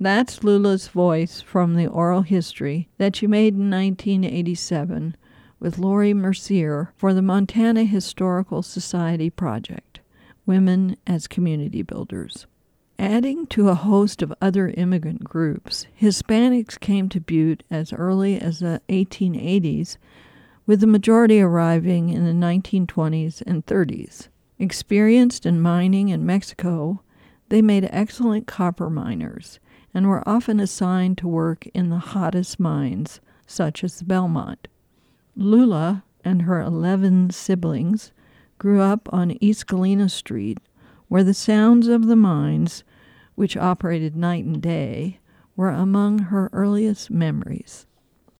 That's Lula's voice from the oral history that she made in 1987 with Lori Mercier for the Montana Historical Society project, Women as Community Builders. Adding to a host of other immigrant groups, Hispanics came to Butte as early as the 1880s, with the majority arriving in the 1920s and 30s. Experienced in mining in Mexico, they made excellent copper miners and were often assigned to work in the hottest mines, such as the Belmont. Lula and her 11 siblings grew up on East Galena Street, where the sounds of the mines, which operated night and day, were among her earliest memories.